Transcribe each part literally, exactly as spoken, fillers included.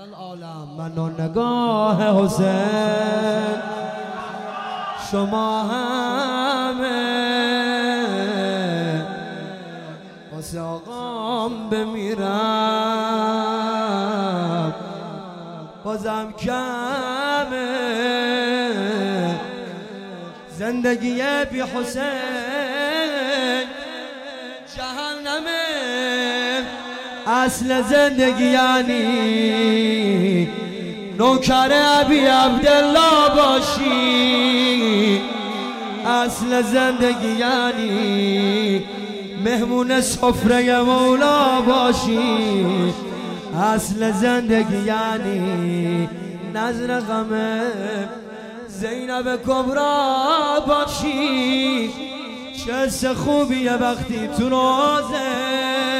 العالم من و نگاه حسین شما همه واسه آقام بمیرم بازم کمه زندگی بی حسین جهنمه اصل زندگی یعنی نوکر ابی عبدالله باشی اصل زندگی یعنی مهمون سفره مولا باشی اصل زندگی یعنی نظر غم زینب کبرا باشی چه حس خوبیه وقتی تو روزه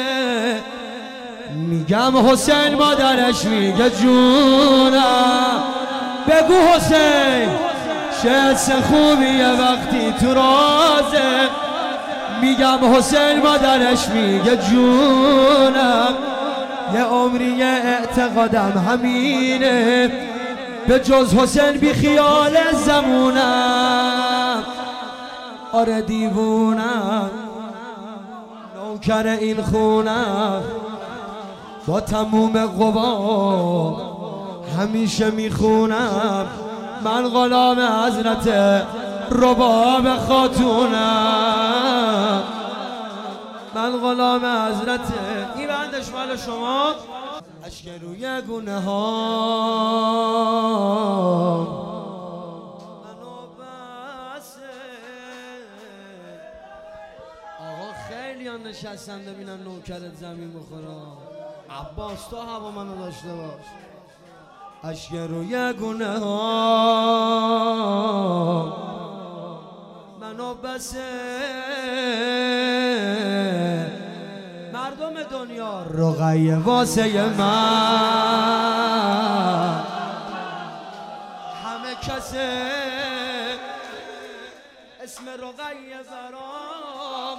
میگم حسین مادرش میگه جونم بگو حسین چه حس خوبیه وقتی تو روزه میگم حسین مادرش میگه جونم یه عمری اعتقادم همینه به جز حسین بی خیال زمونم آره دیوونم نوکر این خونم با تموم قوا همیشه میخونم من غلام حضرت رباب خاتونم من غلام حضرت این بندش مال شما اشک روی گونه ها منو بسه آقا خیلی ها نشستن ببینن نوکرت زمین بخورم عباس تو هوا منو داشته باش اشک روی گونه ها منو بسه مردم دنیا رقیه واسه من همه کسه اسم رقیه برام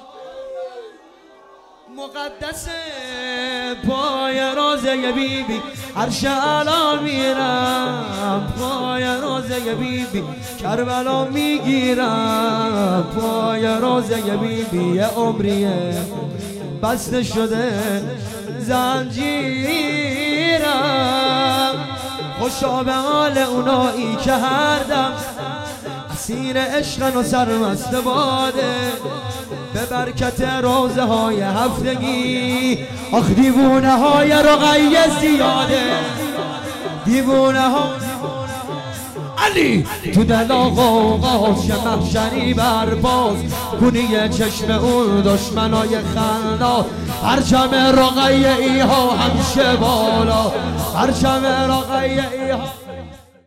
مقدسه پای روزه بیبی عرش اعلی میرم پای روزه بیبی کربلا میگیرم پای روزه بیبی یه عمریه بسته شده زنجیرم خوشا به حال اونایی که هر دم اسیر عشقن و سرمست باده به برکت روزه های هفتگی آخ دیوونه های رقیه زیاده دیوونه ها علی تو دل آقا آقاش محشری برباز کنی چشم اون دشمنای خندا پرچم رقیه ای ها همیشه بالا پرچم رقیه ای ها